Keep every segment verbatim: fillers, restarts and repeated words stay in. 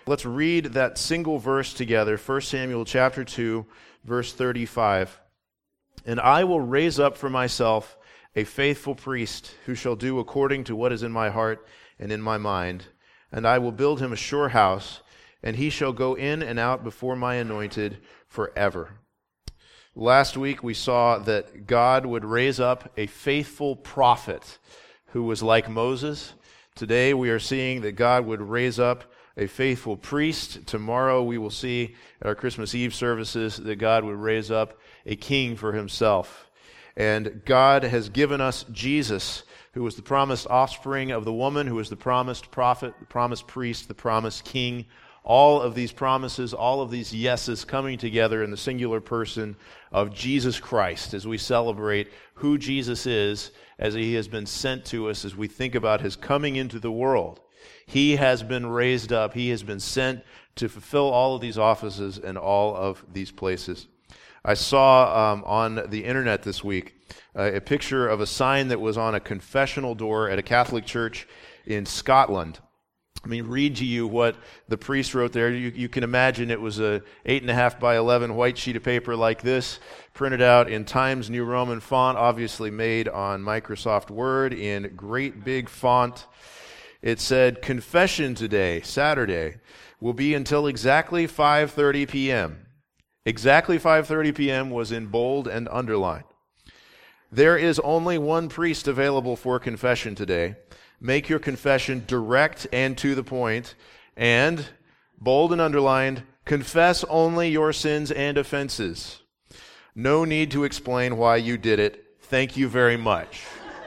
let's read that single verse together, First Samuel chapter two, verse thirty-five. And I will raise up for myself a faithful priest who shall do according to what is in my heart and in my mind. And I will build him a sure house, and he shall go in and out before my anointed forever. Last week we saw that God would raise up a faithful prophet who was like Moses. Today we are seeing that God would raise up a faithful priest. Tomorrow we will see at our Christmas Eve services that God would raise up a king for himself. And God has given us Jesus, who was the promised offspring of the woman, who was the promised prophet, the promised priest, the promised king. All of these promises, all of these yeses coming together in the singular person of Jesus Christ as we celebrate who Jesus is, as he has been sent to us, as we think about his coming into the world. He has been raised up. He has been sent to fulfill all of these offices and all of these places. I saw um, on the internet this week uh, a picture of a sign that was on a confessional door at a Catholic church in Scotland. Let me read to you what the priest wrote there. You, you can imagine it was a eight and a half by eleven white sheet of paper like this, printed out in Times New Roman font, obviously made on Microsoft Word in great big font. It said, "Confession today, Saturday, will be until exactly five thirty p.m. Exactly five thirty p.m. was in bold and underlined. There is only one priest available for confession today. Make your confession direct and to the point, and, bold and underlined, confess only your sins and offenses. No need to explain why you did it. Thank you very much."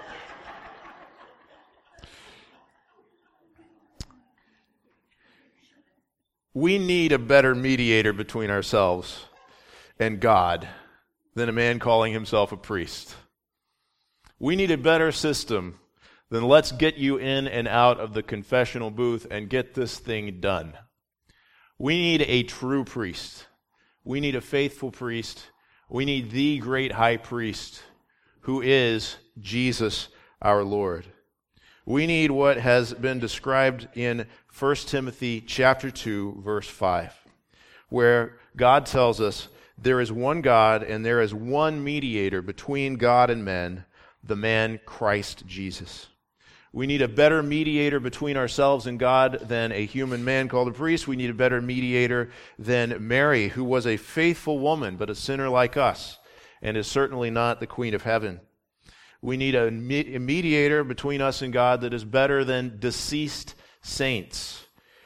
We need a better mediator between ourselves and God than a man calling himself a priest. We need a better system than let's get you in and out of the confessional booth and get this thing done. We need a true priest. We need a faithful priest. We need the great high priest who is Jesus our Lord. We need what has been described in First Timothy chapter two, verse five, where God tells us there is one God and there is one mediator between God and men, the man Christ Jesus. We need a better mediator between ourselves and God than a human man called a priest. We need a better mediator than Mary, who was a faithful woman, but a sinner like us, and is certainly not the Queen of Heaven. We need a mediator between us and God that is better than deceased saints,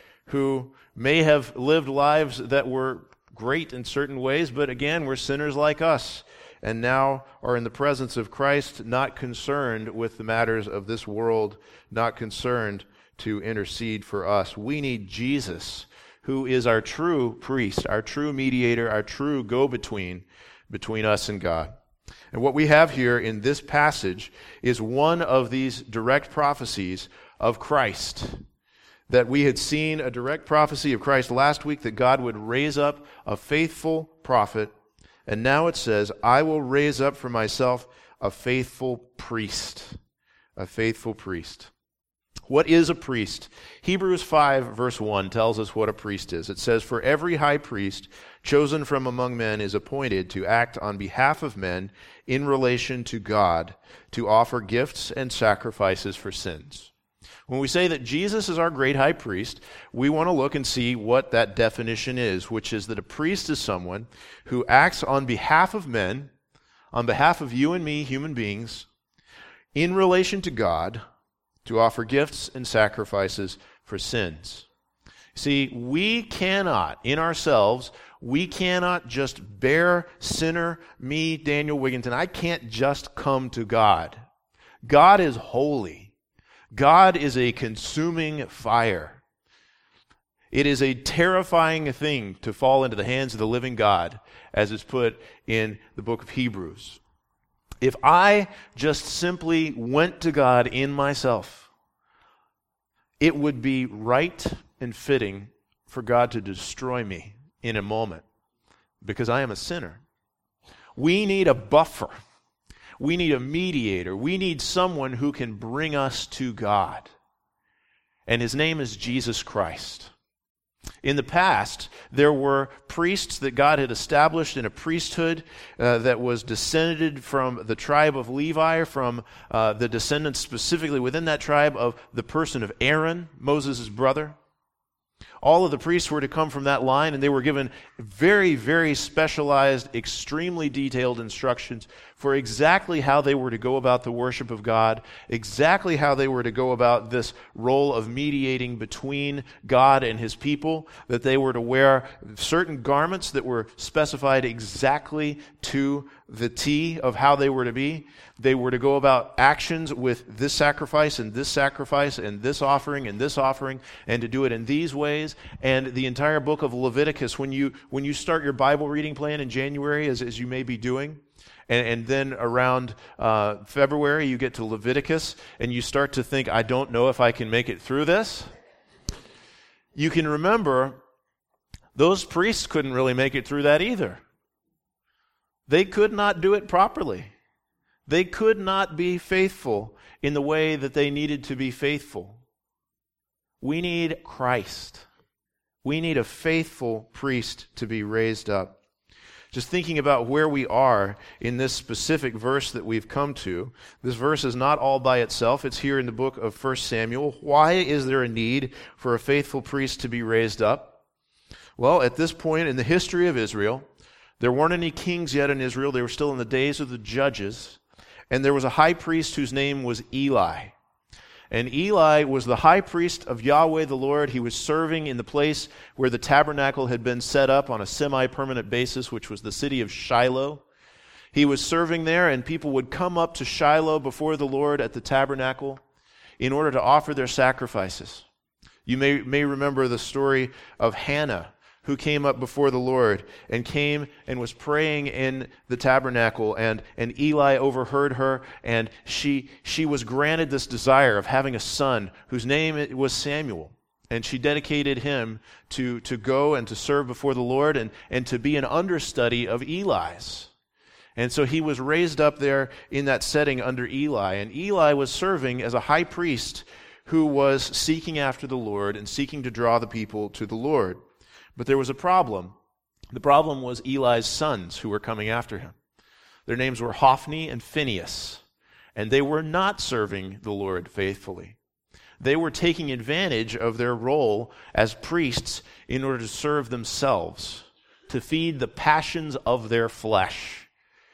who may have lived lives that were great in certain ways, but again, were sinners like us, and now are in the presence of Christ, not concerned with the matters of this world, not concerned to intercede for us. We need Jesus, who is our true priest, our true mediator, our true go-between between us and God. And what we have here in this passage is one of these direct prophecies of Christ. That we had seen a direct prophecy of Christ last week, that God would raise up a faithful prophet. And now it says, I will raise up for myself a faithful priest. A faithful priest. What is a priest? Hebrews five verse one tells us what a priest is. It says, "For every high priest chosen from among men is appointed to act on behalf of men in relation to God, to offer gifts and sacrifices for sins." When we say that Jesus is our great high priest, we want to look and see what that definition is, which is that a priest is someone who acts on behalf of men, on behalf of you and me, human beings, in relation to God, to offer gifts and sacrifices for sins. See, we cannot, in ourselves, we cannot just bear sinner, me, Daniel Wigginton. I can't just come to God. God is holy. God is a consuming fire. It is a terrifying thing to fall into the hands of the living God, as is put in the book of Hebrews. If I just simply went to God in myself, it would be right and fitting for God to destroy me in a moment, because I am a sinner. We need a buffer. We need a mediator. We need someone who can bring us to God. And his name is Jesus Christ. In the past, there were priests that God had established in a priesthood uh, that was descended from the tribe of Levi, from uh, the descendants specifically within that tribe of the person of Aaron, Moses' brother. All of the priests were to come from that line, and they were given very, very specialized, extremely detailed instructions for exactly how they were to go about the worship of God, exactly how they were to go about this role of mediating between God and His people, that they were to wear certain garments that were specified exactly to the T of how they were to be. They were to go about actions with this sacrifice and this sacrifice and this offering and this offering, and to do it in these ways. And the entire book of Leviticus, when you when you start your Bible reading plan in January, as, as you may be doing, and, and then around uh, February you get to Leviticus, and you start to think, I don't know if I can make it through this. You can remember those priests couldn't really make it through that either. They could not do it properly. They could not be faithful in the way that they needed to be faithful. We need Christ. We need a faithful priest to be raised up. Just thinking about where we are in this specific verse that we've come to, this verse is not all by itself. It's here in the book of First Samuel. Why is there a need for a faithful priest to be raised up? Well, at this point in the history of Israel, there weren't any kings yet in Israel. They were still in the days of the judges. And there was a high priest whose name was Eli. And Eli was the high priest of Yahweh the Lord. He was serving in the place where the tabernacle had been set up on a semi-permanent basis, which was the city of Shiloh. He was serving there, and people would come up to Shiloh before the Lord at the tabernacle in order to offer their sacrifices. You may, may remember the story of Hannah, who came up before the Lord and came and was praying in the tabernacle, and, and Eli overheard her, and she she was granted this desire of having a son whose name was Samuel. And she dedicated him to, to go and to serve before the Lord and, and to be an understudy of Eli's. And so he was raised up there in that setting under Eli, and Eli was serving as a high priest who was seeking after the Lord and seeking to draw the people to the Lord. But there was a problem. The problem was Eli's sons who were coming after him. Their names were Hophni and Phinehas, and they were not serving the Lord faithfully. They were taking advantage of their role as priests in order to serve themselves, to feed the passions of their flesh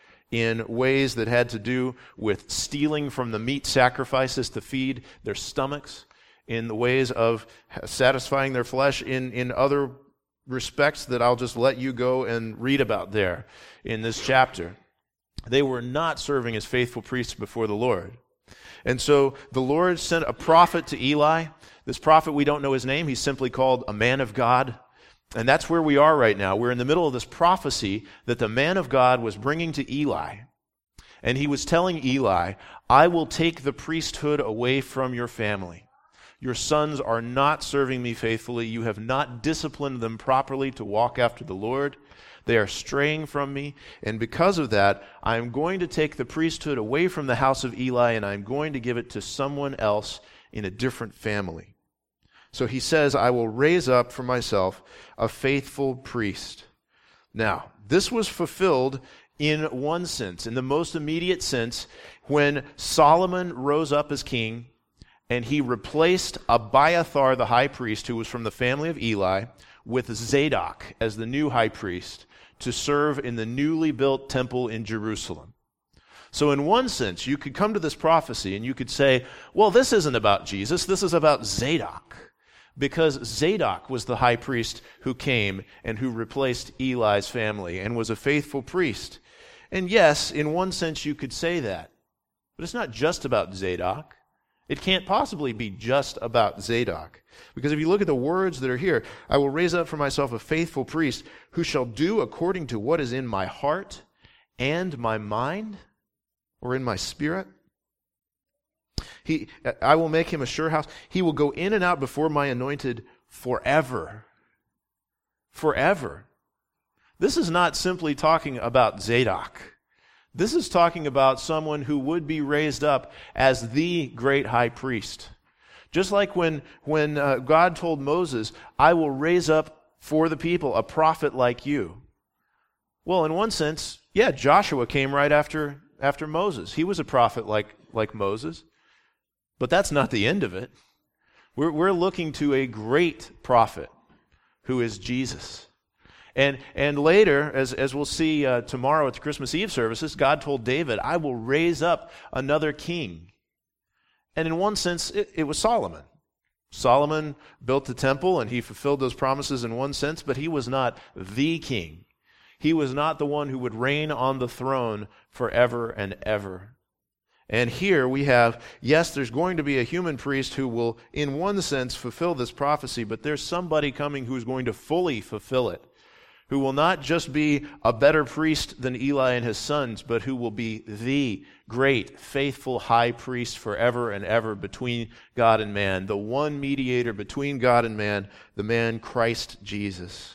in ways that had to do with stealing from the meat sacrifices to feed their stomachs, in the ways of satisfying their flesh in, in other respects that I'll just let you go and read about there in this chapter. They were not serving as faithful priests before the Lord. And so the Lord sent a prophet to Eli. This prophet, we don't know his name. He's simply called a man of God. And that's where we are right now. We're in the middle of this prophecy that the man of God was bringing to Eli. And he was telling Eli, I will take the priesthood away from your family. Your sons are not serving me faithfully. You have not disciplined them properly to walk after the Lord. They are straying from me. And because of that, I am going to take the priesthood away from the house of Eli, and I'm going to give it to someone else in a different family. So he says, I will raise up for myself a faithful priest. Now, this was fulfilled in one sense, in the most immediate sense, when Solomon rose up as king, and he replaced Abiathar, the high priest, who was from the family of Eli, with Zadok as the new high priest to serve in the newly built temple in Jerusalem. So in one sense, you could come to this prophecy and you could say, well, this isn't about Jesus, this is about Zadok. Because Zadok was the high priest who came and who replaced Eli's family and was a faithful priest. And yes, in one sense you could say that. But it's not just about Zadok. It can't possibly be just about Zadok. Because if you look at the words that are here, I will raise up for myself a faithful priest who shall do according to what is in my heart and my mind, or in my spirit. He, I will make him a sure house. He will go in and out before my anointed forever. Forever. This is not simply talking about Zadok. This is talking about someone who would be raised up as the great high priest. Just like when, when uh, God told Moses, I will raise up for the people, a prophet like you. Well, in one sense, yeah, Joshua came right after, after Moses. He was a prophet like, like Moses. But that's not the end of it. We're, we're looking to a great prophet who is Jesus. And and later, as, as we'll see uh, tomorrow at the Christmas Eve services, God told David, I will raise up another king. And in one sense, it, it was Solomon. Solomon built the temple and he fulfilled those promises in one sense, but he was not the king. He was not the one who would reign on the throne forever and ever. And here we have, yes, there's going to be a human priest who will, in one sense, fulfill this prophecy, but there's somebody coming who's going to fully fulfill it, who will not just be a better priest than Eli and his sons, but who will be the great, faithful high priest forever and ever between God and man, the one mediator between God and man, the man Christ Jesus.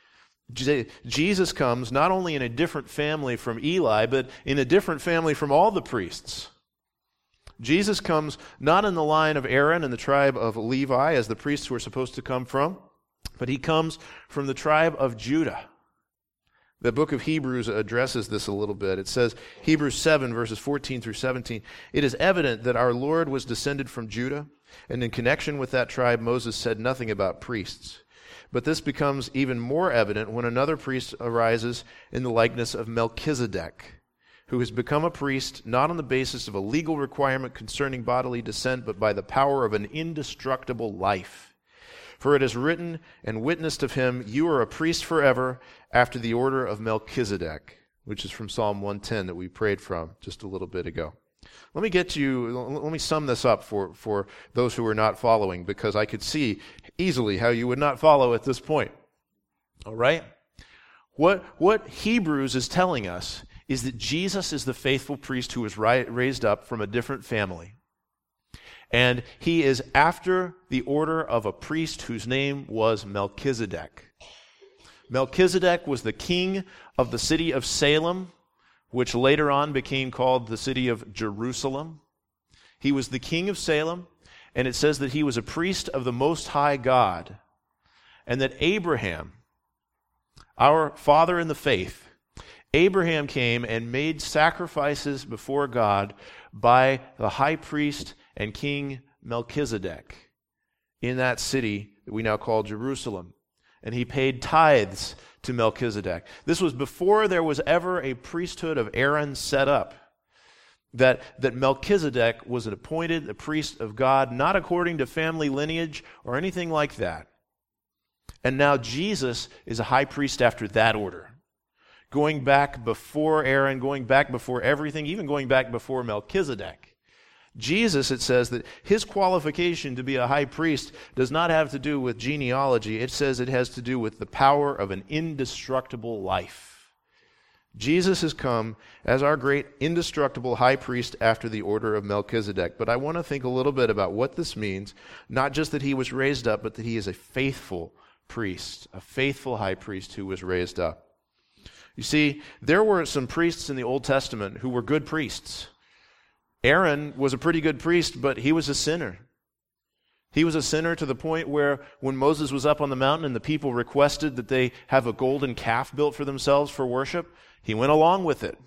Jesus comes not only in a different family from Eli, but in a different family from all the priests. Jesus comes not in the line of Aaron and the tribe of Levi as the priests who are supposed to come from, but he comes from the tribe of Judah. The book of Hebrews addresses this a little bit. It says, Hebrews seven, verses fourteen through seventeen, it is evident that our Lord was descended from Judah, and in connection with that tribe, Moses said nothing about priests. But this becomes even more evident when another priest arises in the likeness of Melchizedek, who has become a priest not on the basis of a legal requirement concerning bodily descent, but by the power of an indestructible life. For it is written and witnessed of him, you are a priest forever after the order of Melchizedek, which is from Psalm one ten that we prayed from just a little bit ago. Let me get you, let me sum this up for, for those who are not following, because I could see easily how you would not follow at this point. All right? What, what Hebrews is telling us is that Jesus is the faithful priest who was ri- raised up from a different family. And he is after the order of a priest whose name was Melchizedek. Melchizedek was the king of the city of Salem, which later on became called the city of Jerusalem. He was the king of Salem, and it says that he was a priest of the Most High God, and that Abraham, our father in the faith, Abraham came and made sacrifices before God by the high priest and king Melchizedek in that city that we now call Jerusalem. And he paid tithes to Melchizedek. This was before there was ever a priesthood of Aaron set up. That, that Melchizedek was an appointed a priest of God, not according to family lineage or anything like that. And now Jesus is a high priest after that order. Going back before Aaron, going back before everything, even going back before Melchizedek. Jesus, it says that his qualification to be a high priest does not have to do with genealogy. It says it has to do with the power of an indestructible life. Jesus has come as our great indestructible high priest after the order of Melchizedek. But I want to think a little bit about what this means, not just that he was raised up, but that he is a faithful priest, a faithful high priest who was raised up. You see, there were some priests in the Old Testament who were good priests. Aaron was a pretty good priest, but he was a sinner. He was a sinner to the point where when Moses was up on the mountain and the people requested that they have a golden calf built for themselves for worship, he went along with it.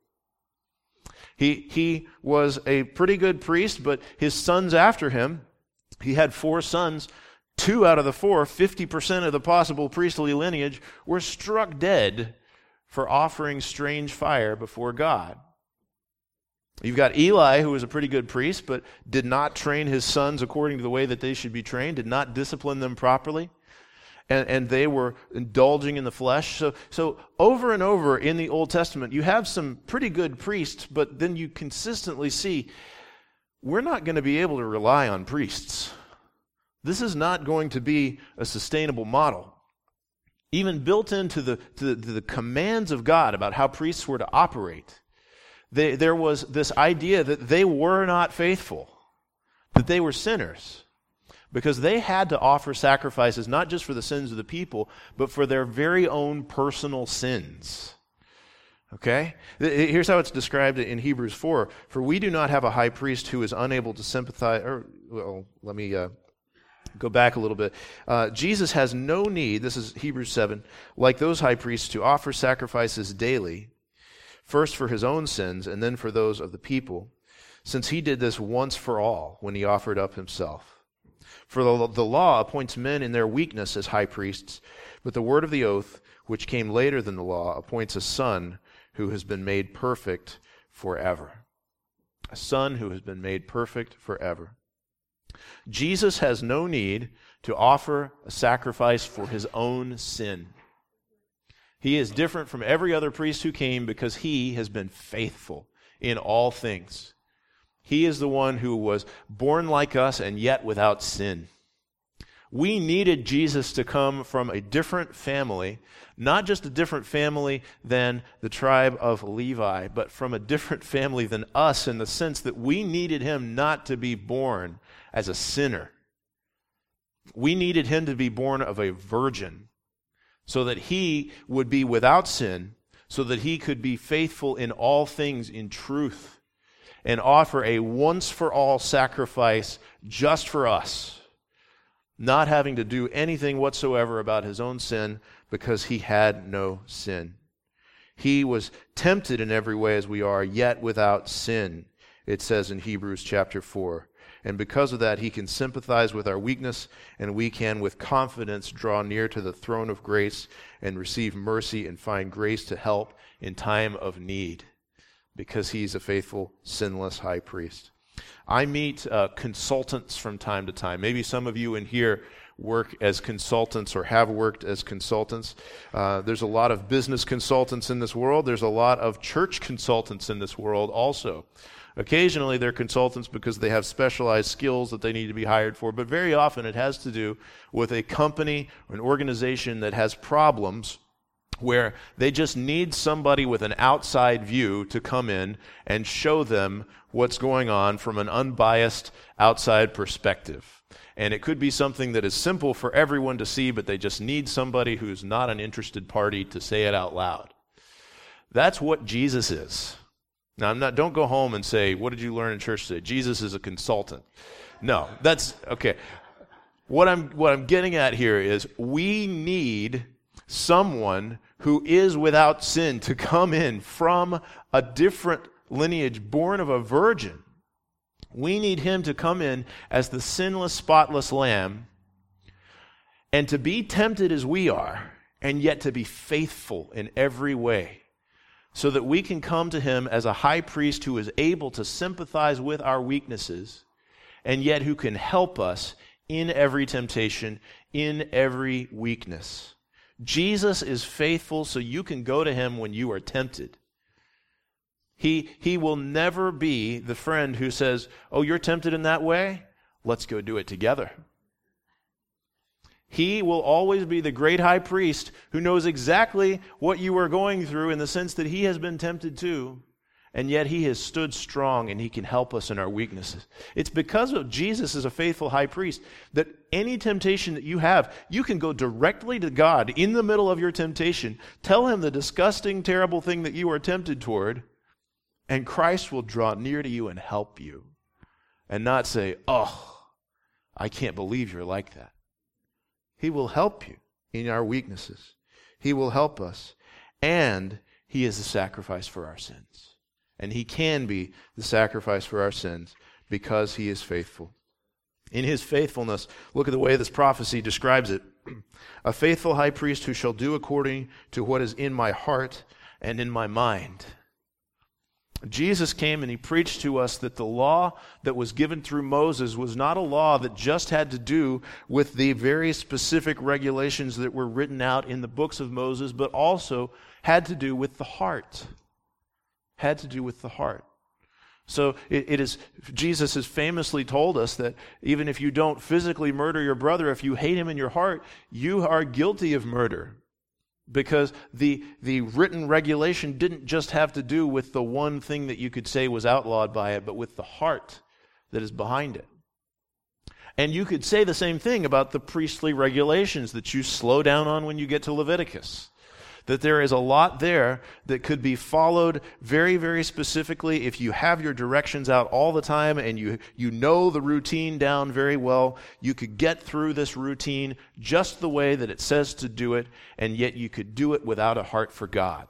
He, he was a pretty good priest, but his sons after him, he had four sons. Two out of the four, fifty percent of the possible priestly lineage, were struck dead for offering strange fire before God. You've got Eli, who was a pretty good priest, but did not train his sons according to the way that they should be trained, did not discipline them properly, and, and they were indulging in the flesh. So, so over and over in the Old Testament, you have some pretty good priests, but then you consistently see, we're not going to be able to rely on priests. This is not going to be a sustainable model. Even built into the, to the, to the commands of God about how priests were to operate, They, there was this idea that they were not faithful, that they were sinners, because they had to offer sacrifices not just for the sins of the people, but for their very own personal sins. Okay? Here's how it's described in Hebrews four. For we do not have a high priest who is unable to sympathize, or, well, let me uh, Go back a little bit. Uh, Jesus has no need, this is Hebrews seven, like those high priests, to offer sacrifices daily, first for his own sins and then for those of the people, since he did this once for all when he offered up himself. For the, the law appoints men in their weakness as high priests, but the word of the oath, which came later than the law, appoints a son who has been made perfect forever. A son who has been made perfect forever. Jesus has no need to offer a sacrifice for his own sin. He is different from every other priest who came because he has been faithful in all things. He is the one who was born like us and yet without sin. We needed Jesus to come from a different family, not just a different family than the tribe of Levi, but from a different family than us in the sense that we needed him not to be born as a sinner. We needed him to be born of a virgin so that he would be without sin, so that he could be faithful in all things in truth and offer a once-for-all sacrifice just for us, not having to do anything whatsoever about his own sin because he had no sin. He was tempted in every way as we are, yet without sin, it says in Hebrews chapter four. And because of that, he can sympathize with our weakness, and we can with confidence draw near to the throne of grace and receive mercy and find grace to help in time of need, because he's a faithful, sinless high priest. I meet uh, consultants from time to time. Maybe some of you in here work as consultants or have worked as consultants. Uh, there's a lot of business consultants in this world. There's a lot of church consultants in this world also. Occasionally they're consultants because they have specialized skills that they need to be hired for, but very often it has to do with a company or an organization that has problems where they just need somebody with an outside view to come in and show them what's going on from an unbiased outside perspective. And it could be something that is simple for everyone to see, but they just need somebody who's not an interested party to say it out loud. That's what Jesus is. Now, I'm not. Don't go home and say, what did you learn in church today? Jesus is a consultant. No, that's, okay. What I'm, what I'm getting at here is we need someone who is without sin to come in from a different lineage, born of a virgin. We need him to come in as the sinless, spotless lamb and to be tempted as we are, and yet to be faithful in every way, so that we can come to him as a high priest who is able to sympathize with our weaknesses, and yet who can help us in every temptation, in every weakness. Jesus is faithful so you can go to him when you are tempted. He, he will never be the friend who says, oh, you're tempted in that way? Let's go do it together. He will always be the great high priest who knows exactly what you are going through in the sense that he has been tempted too, and yet he has stood strong and he can help us in our weaknesses. It's because of Jesus as a faithful high priest that any temptation that you have, you can go directly to God in the middle of your temptation, tell him the disgusting, terrible thing that you are tempted toward, and Christ will draw near to you and help you, and not say, oh, I can't believe you're like that. He will help you in our weaknesses. He will help us. And he is the sacrifice for our sins. And he can be the sacrifice for our sins because he is faithful. In his faithfulness, look at the way this prophecy describes it. A faithful high priest who shall do according to what is in my heart and in my mind. Jesus came and he preached to us that the law that was given through Moses was not a law that just had to do with the very specific regulations that were written out in the books of Moses, but also had to do with the heart. Had to do with the heart. So it, it is, Jesus has famously told us that even if you don't physically murder your brother, if you hate him in your heart, you are guilty of murder. Because the the written regulation didn't just have to do with the one thing that you could say was outlawed by it, but with the heart that is behind it. And you could say the same thing about the priestly regulations that you slow down on when you get to Leviticus. that there is a lot there that could be followed very, very specifically if you have your directions out all the time and you, you know the routine down very well. You could get through this routine just the way that it says to do it, and yet you could do it without a heart for God.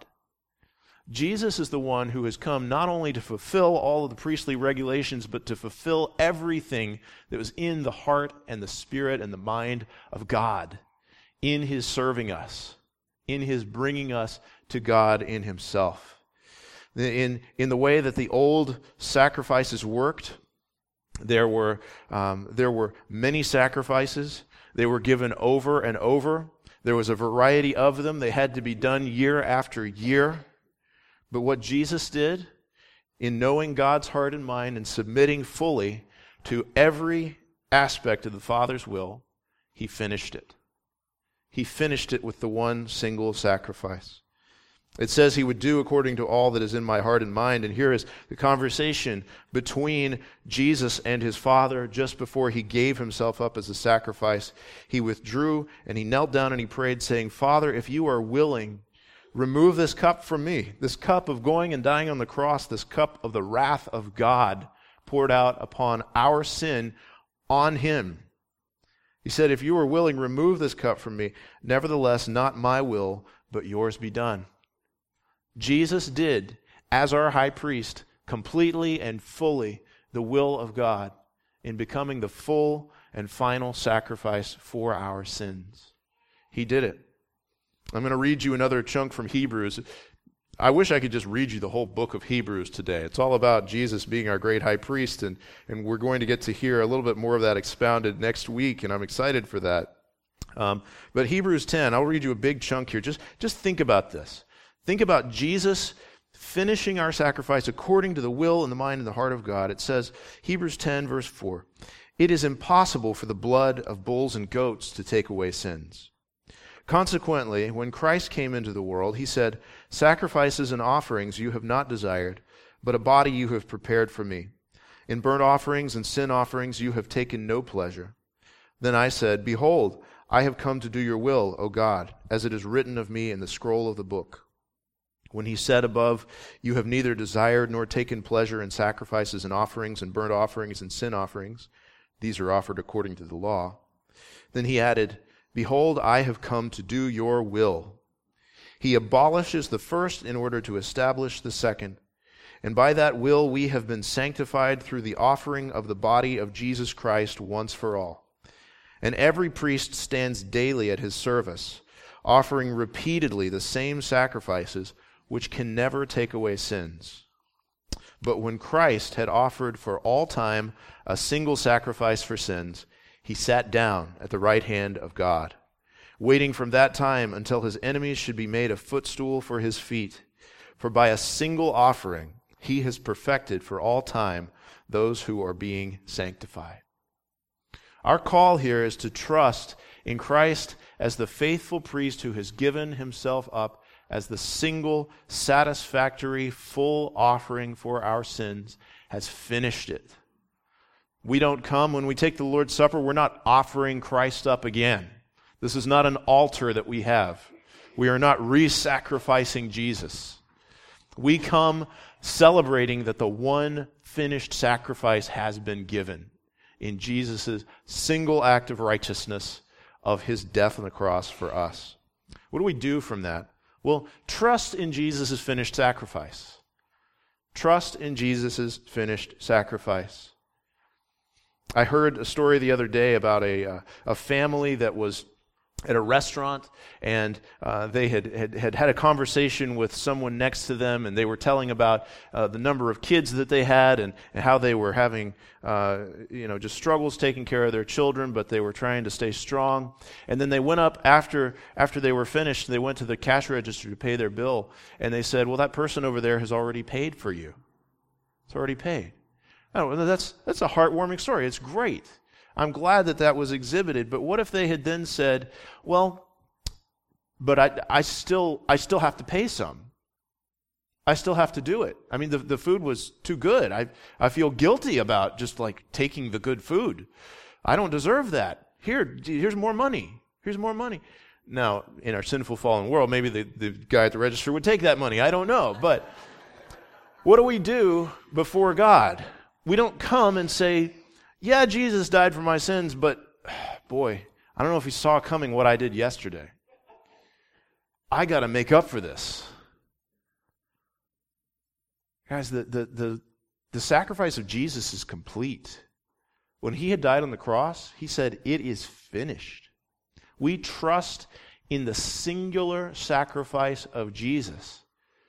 Jesus is the one who has come not only to fulfill all of the priestly regulations, but to fulfill everything that was in the heart and the spirit and the mind of God in his serving us, in his bringing us to God in himself. In, in the way that the old sacrifices worked, there were, um, there were many sacrifices. They were given over and over. There was a variety of them. They had to be done year after year. But what Jesus did, in knowing God's heart and mind and submitting fully to every aspect of the Father's will, he finished it. He finished it with the one single sacrifice. It says he would do according to all that is in my heart and mind. And here is the conversation between Jesus and his Father just before he gave himself up as a sacrifice. He withdrew and he knelt down and he prayed, saying, Father, if you are willing, remove this cup from me, this cup of going and dying on the cross, this cup of the wrath of God poured out upon our sin on him. He said, if you are willing, remove this cup from me. Nevertheless, not my will, but yours be done. Jesus did, as our high priest, completely and fully the will of God in becoming the full and final sacrifice for our sins. He did it. I'm going to read you another chunk from Hebrews. I wish I could just read you the whole book of Hebrews today. It's all about Jesus being our great high priest, and, and we're going to get to hear a little bit more of that expounded next week, and I'm excited for that. Um, but Hebrews ten, I'll read you a big chunk here. Just, just think about this. Think about Jesus finishing our sacrifice according to the will and the mind and the heart of God. It says, Hebrews ten, verse four, it is impossible for the blood of bulls and goats to take away sins. Consequently, when Christ came into the world, he said, sacrifices and offerings you have not desired, but a body you have prepared for me. In burnt offerings and sin offerings you have taken no pleasure. Then I said, behold, I have come to do your will, O God, as it is written of me in the scroll of the book. When he said above, you have neither desired nor taken pleasure in sacrifices and offerings and burnt offerings and sin offerings, these are offered according to the law. Then he added, behold, I have come to do your will. He abolishes the first in order to establish the second. And by that will we have been sanctified through the offering of the body of Jesus Christ once for all. And every priest stands daily at his service, offering repeatedly the same sacrifices, which can never take away sins. But when Christ had offered for all time a single sacrifice for sins, he sat down at the right hand of God, waiting from that time until his enemies should be made a footstool for his feet. For by a single offering he has perfected for all time those who are being sanctified. Our call here is to trust in Christ as the faithful priest who has given himself up as the single, satisfactory, full offering for our sins, has finished it. We don't come, when we take the Lord's Supper, we're not offering Christ up again. This is not an altar that we have. We are not re-sacrificing Jesus. We come celebrating that the one finished sacrifice has been given in Jesus' single act of righteousness of his death on the cross for us. What do we do from that? Well, trust in Jesus' finished sacrifice. Trust in Jesus' finished sacrifice. I heard a story the other day about a uh, a family that was at a restaurant, and uh, they had, had had had a conversation with someone next to them, and they were telling about uh, the number of kids that they had, and, and how they were having uh, you know just struggles taking care of their children, but they were trying to stay strong. And then they went up after after they were finished. They went to the cash register to pay their bill, and they said, "Well, that person over there has already paid for you. It's already paid." Oh, that's that's a heartwarming story. It's great. I'm glad that that was exhibited. But what if they had then said, "Well, but I, I still I still have to pay some. I still have to do it. I mean, the the food was too good. I I feel guilty about just like taking the good food. I don't deserve that. Here, here's more money. Here's more money." Now, in our sinful fallen world, maybe the, the guy at the register would take that money. I don't know. But what do we do before God? We don't come and say, yeah, Jesus died for my sins, but boy, I don't know if he saw coming what I did yesterday. I got to make up for this. Guys, the, the, the, the sacrifice of Jesus is complete. When he had died on the cross, he said, it is finished. We trust in the singular sacrifice of Jesus,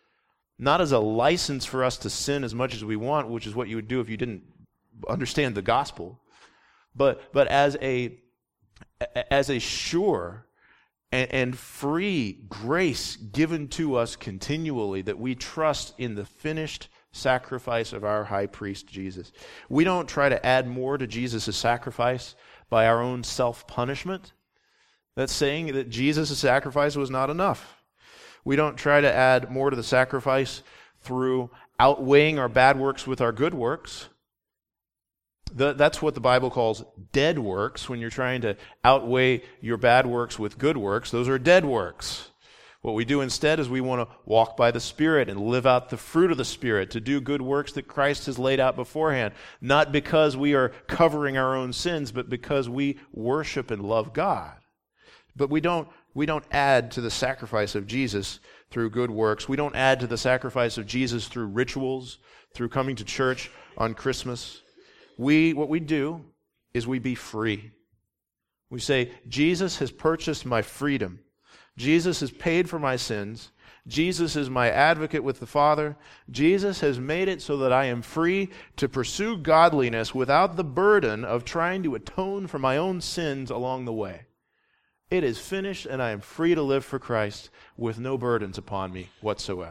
not as a license for us to sin as much as we want, which is what you would do if you didn't understand the gospel, but but as a as a sure and, and free grace given to us continually, that we trust in the finished sacrifice of our high priest Jesus. We don't try to add more to Jesus' sacrifice by our own self-punishment. That's saying that Jesus' sacrifice was not enough. We don't try to add more to the sacrifice through outweighing our bad works with our good works. The, that's what the Bible calls dead works. When you're trying to outweigh your bad works with good works, those are dead works. What we do instead is we want to walk by the Spirit and live out the fruit of the Spirit, to do good works that Christ has laid out beforehand, not because we are covering our own sins, but because we worship and love God. But we don't we don't add to the sacrifice of Jesus through good works. We don't add to the sacrifice of Jesus through rituals, through coming to church on Christmas. We what we do is we be free. We say, Jesus has purchased my freedom. Jesus has paid for my sins. Jesus is my advocate with the Father. Jesus has made it so that I am free to pursue godliness without the burden of trying to atone for my own sins along the way. It is finished, and I am free to live for Christ with no burdens upon me whatsoever.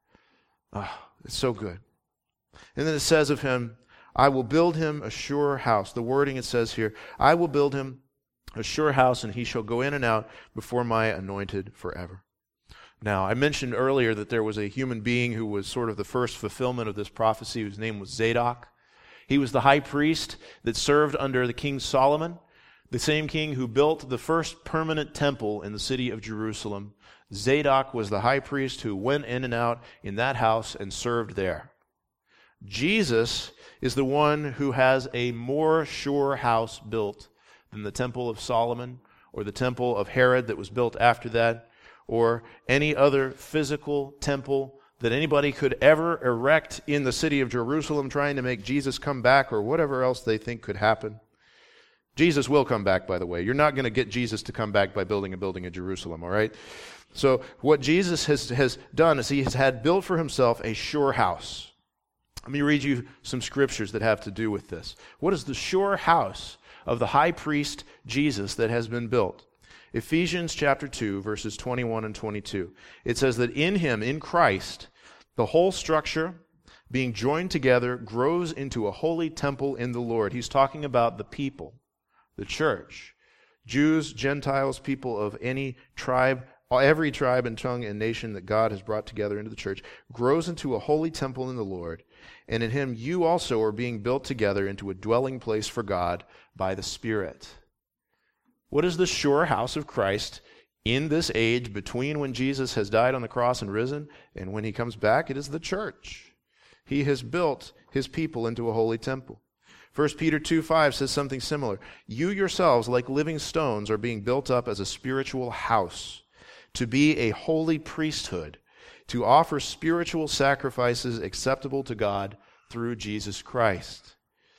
Oh, it's so good. And then it says of him, I will build him a sure house. The wording it says here, I will build him a sure house, and he shall go in and out before my anointed forever. Now, I mentioned earlier that there was a human being who was sort of the first fulfillment of this prophecy, whose name was Zadok. He was the high priest that served under the King Solomon, the same king who built the first permanent temple in the city of Jerusalem. Zadok was the high priest who went in and out in that house and served there. Jesus is the one who has a more sure house built than the temple of Solomon or the temple of Herod that was built after that, or any other physical temple that anybody could ever erect in the city of Jerusalem trying to make Jesus come back, or whatever else they think could happen. Jesus will come back, by the way. You're not going to get Jesus to come back by building a building in Jerusalem, all right? So what Jesus has, has done is he has had built for himself a sure house. Let me read you some scriptures that have to do with this. What is the sure house of the high priest Jesus that has been built? Ephesians chapter two, verses twenty-one and twenty-two. It says that in him, in Christ, the whole structure, being joined together, grows into a holy temple in the Lord. He's talking about the people, the church, Jews, Gentiles, people of any tribe, every tribe and tongue and nation that God has brought together into the church, grows into a holy temple in the Lord. And in him you also are being built together into a dwelling place for God by the Spirit. What is the sure house of Christ in this age between when Jesus has died on the cross and risen and when he comes back? It is the church. He has built his people into a holy temple. First Peter two five says something similar. You yourselves, like living stones, are being built up as a spiritual house, to be a holy priesthood, to offer spiritual sacrifices acceptable to God through Jesus Christ.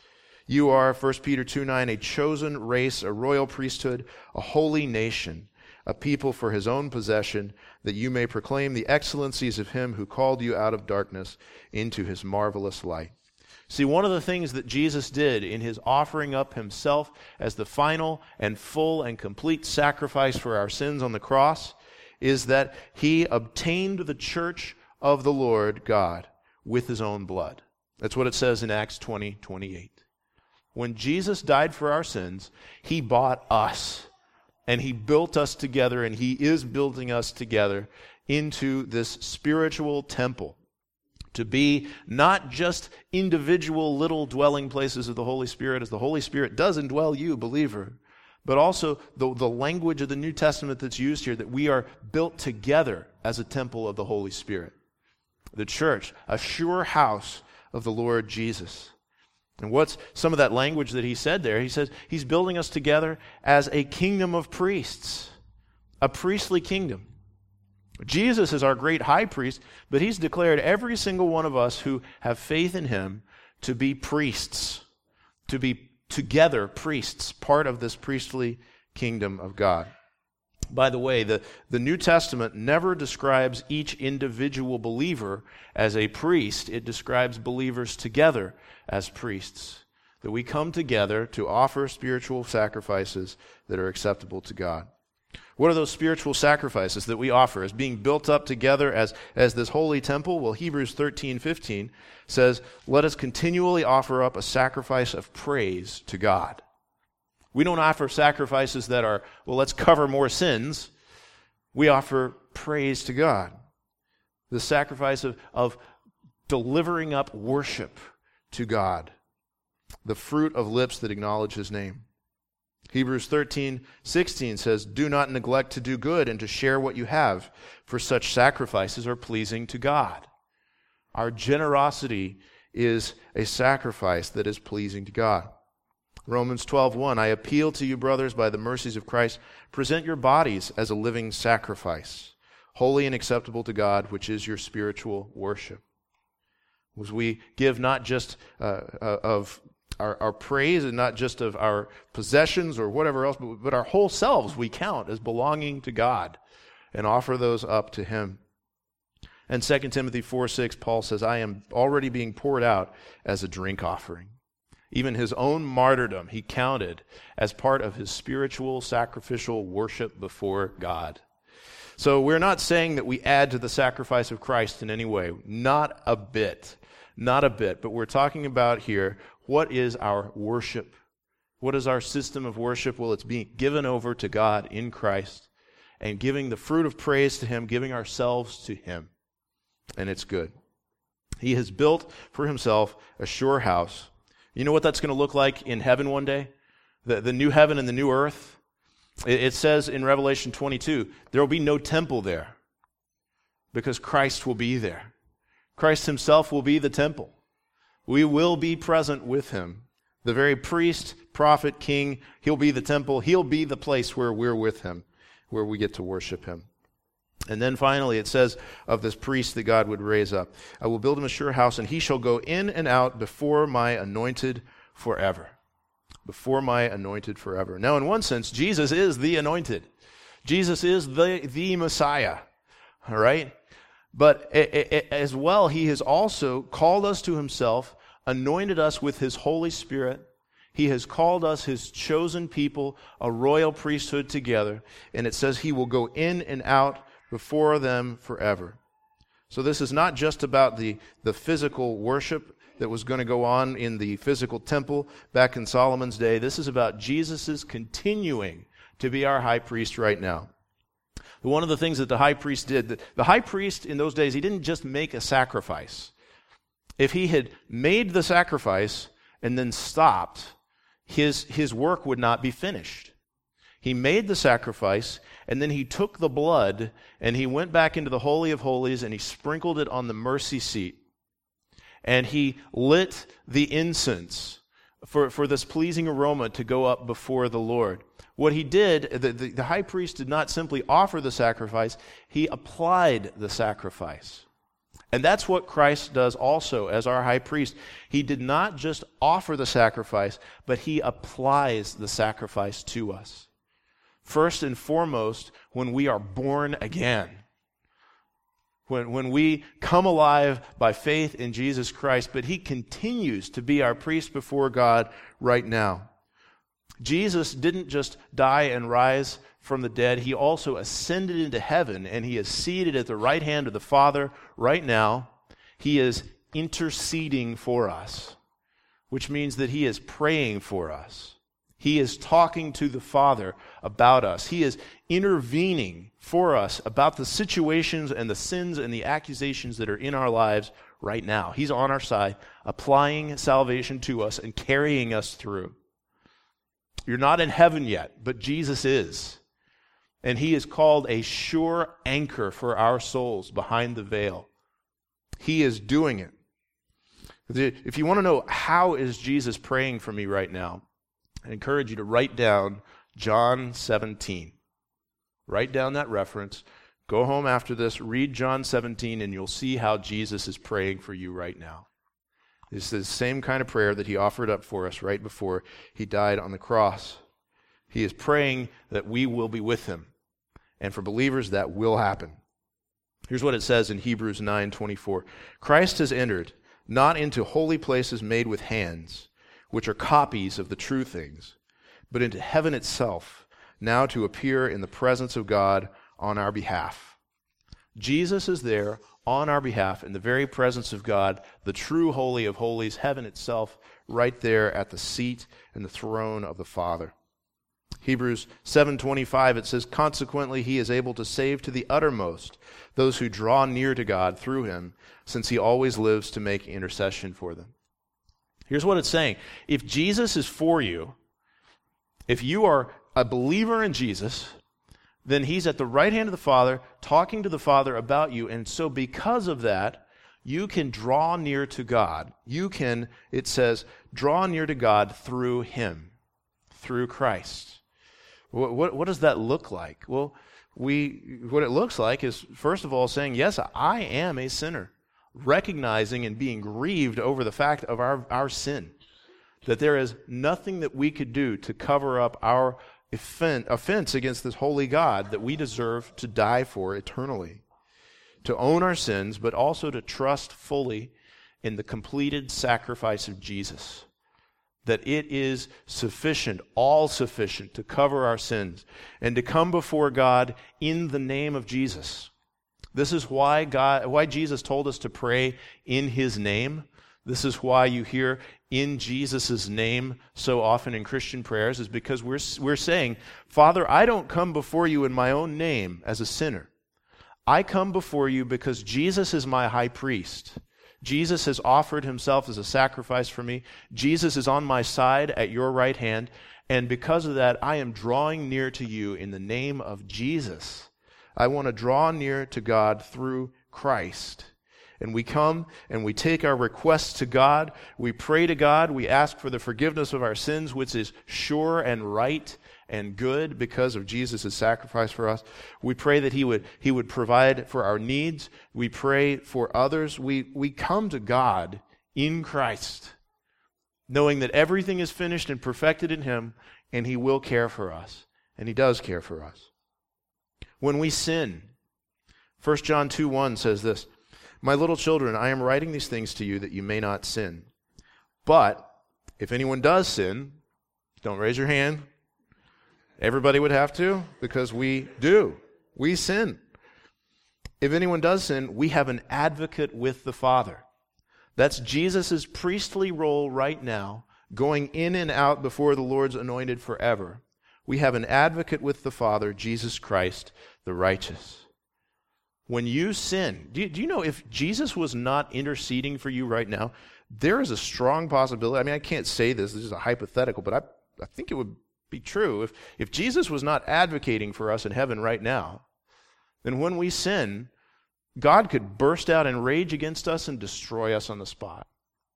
You are, First Peter two nine, a chosen race, a royal priesthood, a holy nation, a people for his own possession, that you may proclaim the excellencies of him who called you out of darkness into his marvelous light. See, one of the things that Jesus did in his offering up himself as the final and full and complete sacrifice for our sins on the cross is that he obtained the church of the Lord God with his own blood. That's what it says in Acts twenty twenty-eight. When Jesus died for our sins, he bought us, and he built us together, and he is building us together into this spiritual temple to be not just individual little dwelling places of the Holy Spirit, as the Holy Spirit does indwell you, believer, but also the, the language of the New Testament that's used here, that we are built together as a temple of the Holy Spirit. The church, a sure house of the Lord Jesus. And what's some of that language that he said there? He says he's building us together as a kingdom of priests, a priestly kingdom. Jesus is our great high priest, but he's declared every single one of us who have faith in him to be priests, to be together priests, part of this priestly kingdom of God. By the way, the, the New Testament never describes each individual believer as a priest. It describes believers together as priests, that we come together to offer spiritual sacrifices that are acceptable to God. What are those spiritual sacrifices that we offer as being built up together as, as this holy temple? Well, Hebrews thirteen fifteen says, let us continually offer up a sacrifice of praise to God. We don't offer sacrifices that are, well, let's cover more sins. We offer praise to God. The sacrifice of, of delivering up worship to God. The fruit of lips that acknowledge his name. Hebrews thirteen sixteen says, do not neglect to do good and to share what you have, for such sacrifices are pleasing to God. Our generosity is a sacrifice that is pleasing to God. Romans twelve one, I appeal to you, brothers, by the mercies of Christ, present your bodies as a living sacrifice, holy and acceptable to God, which is your spiritual worship. As we give not just uh, uh, of our, our praise and not just of our possessions or whatever else, but, but our whole selves we count as belonging to God and offer those up to him. And Second Timothy four six, Paul says, I am already being poured out as a drink offering. Even his own martyrdom he counted as part of his spiritual sacrificial worship before God. So we're not saying that we add to the sacrifice of Christ in any way. Not a bit. Not a bit. But we're talking about here, what is our worship? What is our system of worship? Well, it's being given over to God in Christ and giving the fruit of praise to him, giving ourselves to him. And it's good. He has built for himself a sure house. You know what that's going to look like in heaven one day? The, the new heaven and the new earth? It, it says in Revelation twenty-two, there will be no temple there because Christ will be there. Christ himself will be the temple. We will be present with him. The very priest, prophet, king, he'll be the temple. He'll be the place where we're with him, where we get to worship him. And then finally it says of this priest that God would raise up, I will build him a sure house, and he shall go in and out before my anointed forever. Before my anointed forever. Now, in one sense, Jesus is the anointed. Jesus is the, the Messiah. All right? But as well, he has also called us to himself, anointed us with his Holy Spirit. He has called us his chosen people, a royal priesthood together. And it says he will go in and out before them forever. So this is not just about the, the physical worship that was going to go on in the physical temple back in Solomon's day. This is about Jesus' continuing to be our high priest right now. One of the things that the high priest did, the high priest in those days, he didn't just make a sacrifice. If he had made the sacrifice and then stopped, his, his work would not be finished. He made the sacrifice, and then he took the blood, and he went back into the Holy of Holies, and he sprinkled it on the mercy seat. And he lit the incense for, for this pleasing aroma to go up before the Lord. What he did, the, the, the high priest did not simply offer the sacrifice, he applied the sacrifice. And that's what Christ does also as our high priest. He did not just offer the sacrifice, but he applies the sacrifice to us. First and foremost, when we are born again. When, when we come alive by faith in Jesus Christ, but he continues to be our priest before God right now. Jesus didn't just die and rise from the dead. He also ascended into heaven, and he is seated at the right hand of the Father right now. He is interceding for us, which means that he is praying for us. He is talking to the Father about us. He is intervening for us about the situations and the sins and the accusations that are in our lives right now. He's on our side, applying salvation to us and carrying us through. You're not in heaven yet, but Jesus is. And he is called a sure anchor for our souls behind the veil. He is doing it. If you want to know how is Jesus praying for me right now, I encourage you to write down John seventeen. Write down that reference. Go home after this, read John seventeen, and you'll see how Jesus is praying for you right now. It's the same kind of prayer that he offered up for us right before he died on the cross. He is praying that we will be with him. And for believers, that will happen. Here's what it says in Hebrews nine twenty-four. Christ has entered, not into holy places made with hands, which are copies of the true things, but into heaven itself, now to appear in the presence of God on our behalf. Jesus is there on our behalf in the very presence of God, the true holy of holies, heaven itself, right there at the seat and the throne of the Father. Hebrews seven twenty-five, it says, consequently he is able to save to the uttermost those who draw near to God through him, since he always lives to make intercession for them. Here's what it's saying. If Jesus is for you, if you are a believer in Jesus, then he's at the right hand of the Father, talking to the Father about you. And so because of that, you can draw near to God. You can, it says, draw near to God through him, through Christ. What, what, what does that look like? Well, we what it looks like is, first of all, saying, yes, I am a sinner, recognizing and being grieved over the fact of our, our sin, that there is nothing that we could do to cover up our offense against this holy God that we deserve to die for eternally. To own our sins, but also to trust fully in the completed sacrifice of Jesus. That it is sufficient, all sufficient, to cover our sins and to come before God in the name of Jesus. This is why God, why Jesus told us to pray in his name. This is why you hear in Jesus' name so often in Christian prayers, is because we're, we're saying, Father, I don't come before you in my own name as a sinner. I come before you because Jesus is my high priest. Jesus has offered himself as a sacrifice for me. Jesus is on my side at your right hand. And because of that, I am drawing near to you in the name of Jesus. I want to draw near to God through Christ. And we come and we take our requests to God. We pray to God. We ask for the forgiveness of our sins, which is sure and right and good because of Jesus' sacrifice for us. We pray that he would, he would provide for our needs. We pray for others. We, we come to God in Christ, knowing that everything is finished and perfected in him, and he will care for us. And he does care for us. When we sin, First John two one says this, my little children, I am writing these things to you that you may not sin. But if anyone does sin, don't raise your hand. Everybody would have to, because we do. We sin. If anyone does sin, we have an advocate with the Father. That's Jesus' priestly role right now, going in and out before the Lord's anointed forever. We have an advocate with the Father, Jesus Christ, the righteous. When you sin, do you, do you know if Jesus was not interceding for you right now, there is a strong possibility. I mean, I can't say this, this is a hypothetical, but I, I think it would be true. If, if Jesus was not advocating for us in heaven right now, then when we sin, God could burst out in rage against us and destroy us on the spot.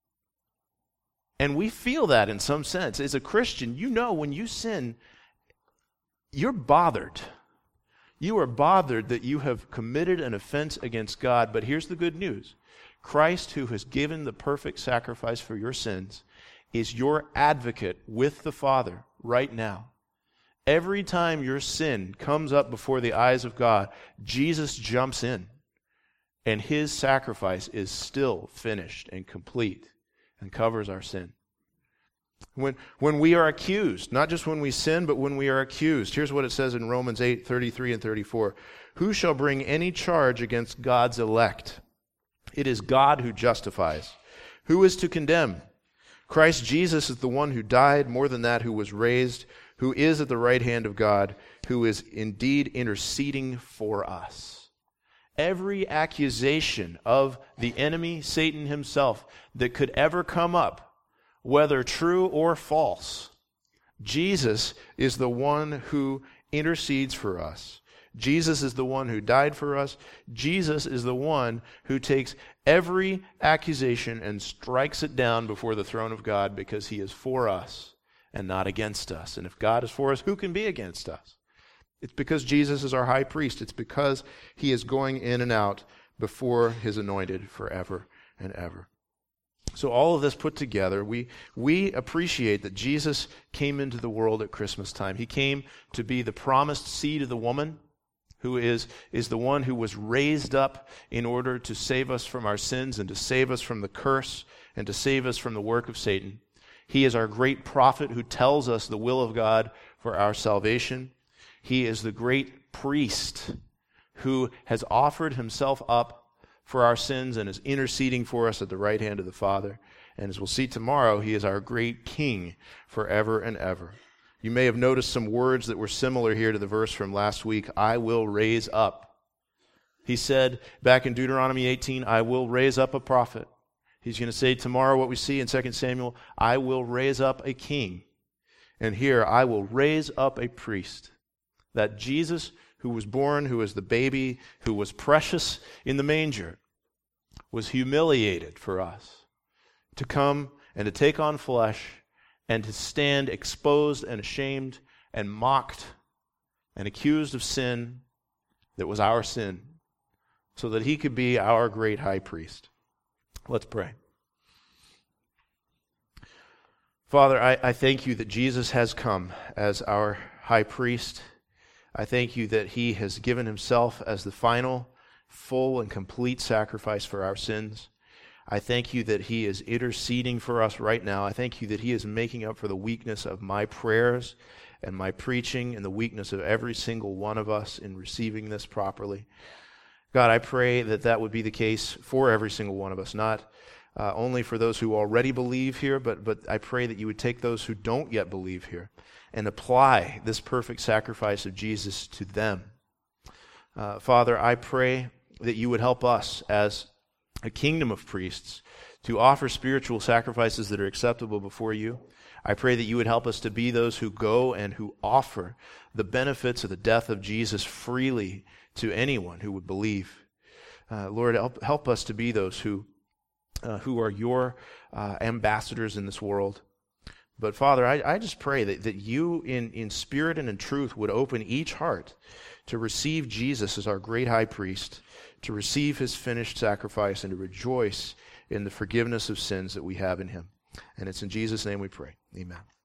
And we feel that in some sense. As a Christian, you know when you sin, you're bothered. You are bothered that you have committed an offense against God, but here's the good news. Christ, who has given the perfect sacrifice for your sins, is your advocate with the Father right now. Every time your sin comes up before the eyes of God, Jesus jumps in, and his sacrifice is still finished and complete and covers our sin. When, when we are accused, not just when we sin, but when we are accused. Here's what it says in Romans eight, thirty-three and thirty-four. Who shall bring any charge against God's elect? It is God who justifies. Who is to condemn? Christ Jesus is the one who died, more than that, who was raised, who is at the right hand of God, who is indeed interceding for us. Every accusation of the enemy, Satan himself, that could ever come up, whether true or false, Jesus is the one who intercedes for us. Jesus is the one who died for us. Jesus is the one who takes every accusation and strikes it down before the throne of God, because he is for us and not against us. And if God is for us, who can be against us? It's because Jesus is our high priest. It's because he is going in and out before his anointed forever and ever. So all of this put together, we we appreciate that Jesus came into the world at Christmas time. He came to be the promised seed of the woman, who is, is the one who was raised up in order to save us from our sins and to save us from the curse and to save us from the work of Satan. He is our great prophet who tells us the will of God for our salvation. He is the great priest who has offered himself up for our sins and is interceding for us at the right hand of the Father. And as we'll see tomorrow, he is our great King forever and ever. You may have noticed some words that were similar here to the verse from last week. I will raise up. He said back in Deuteronomy eighteen, I will raise up a prophet. He's going to say tomorrow what we see in Second Samuel, I will raise up a king. And here, I will raise up a priest. That Jesus, who was born, who was the baby, who was precious in the manger, was humiliated for us to come and to take on flesh and to stand exposed and ashamed and mocked and accused of sin that was our sin, so that he could be our great high priest. Let's pray. Father, I, I thank you that Jesus has come as our high priest. I thank you that he has given himself as the final, full, and complete sacrifice for our sins. I thank you that he is interceding for us right now. I thank you that he is making up for the weakness of my prayers and my preaching and the weakness of every single one of us in receiving this properly. God, I pray that that would be the case for every single one of us, not uh, only for those who already believe here, but, but I pray that you would take those who don't yet believe here and apply this perfect sacrifice of Jesus to them. Uh, Father, I pray that you would help us as a kingdom of priests to offer spiritual sacrifices that are acceptable before you. I pray that you would help us to be those who go and who offer the benefits of the death of Jesus freely to anyone who would believe. Uh, Lord, help, help us to be those who, uh, who are your uh, ambassadors in this world. But Father, I, I just pray that, that you in, in spirit and in truth would open each heart to receive Jesus as our great high priest, to receive his finished sacrifice, and to rejoice in the forgiveness of sins that we have in him. And it's in Jesus' name we pray. Amen.